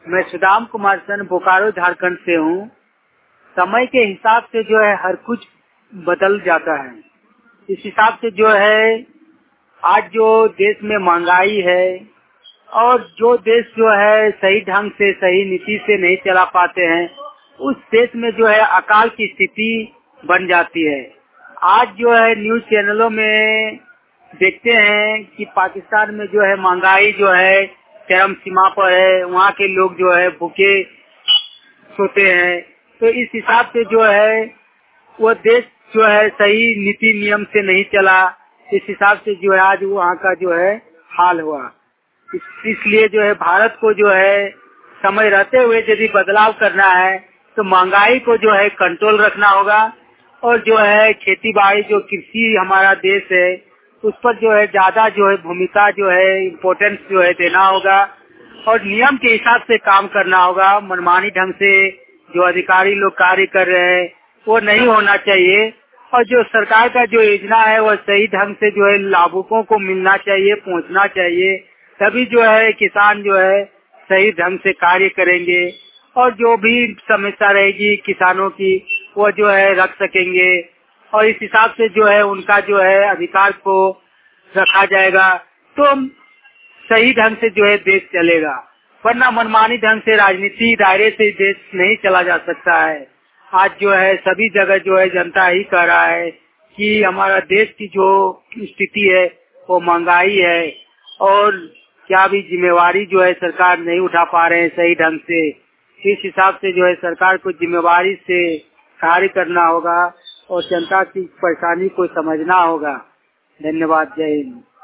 मैं सुदाम कुमार सन बोकारो झारखंड से हूँ। समय के हिसाब से जो है हर कुछ बदल जाता है। इस हिसाब से जो है आज जो देश में महंगाई है और जो देश जो है सही ढंग से सही नीति से नहीं चला पाते हैं, उस देश में जो है अकाल की स्थिति बन जाती है। आज जो है न्यूज चैनलों में देखते हैं कि पाकिस्तान में जो है महंगाई जो है चरम सीमा पर है, वहाँ के लोग जो है भूखे सोते हैं। तो इस हिसाब से जो है वो देश जो है सही नीति नियम से नहीं चला, इस हिसाब से जो है आज वहाँ का जो है हाल हुआ। इसलिए जो है भारत को जो है समय रहते हुए यदि बदलाव करना है तो महंगाई को जो है कंट्रोल रखना होगा और जो है खेती बाड़ी जो कृषि हमारा देश है उस पर जो है ज्यादा जो है भूमिका जो है इम्पोर्टेंस जो है देना होगा और नियम के हिसाब से काम करना होगा। मनमानी ढंग से जो अधिकारी लोग कार्य कर रहे हैं वो नहीं होना चाहिए और जो सरकार का जो योजना है वो सही ढंग से जो है लाभुकों को मिलना चाहिए, पहुंचना चाहिए। तभी जो है किसान जो है सही ढंग से कार्य करेंगे और जो भी समस्या रहेगी किसानों की वो जो है रख सकेंगे और इस हिसाब से जो है उनका जो है अधिकार को रखा जाएगा तो सही ढंग से जो है देश चलेगा। वरना मनमानी ढंग से राजनीति दायरे से देश नहीं चला जा सकता है। आज जो है सभी जगह जो है जनता ही कह रहा है कि हमारा देश की जो स्थिति है वो महंगाई है और क्या भी जिम्मेवारी जो है सरकार नहीं उठा पा रहे हैं सही ढंग से। इस हिसाब से जो है सरकार को जिम्मेवारी से कार्य करना होगा और जनता की परेशानी को समझना होगा। धन्यवाद। जय हिंद।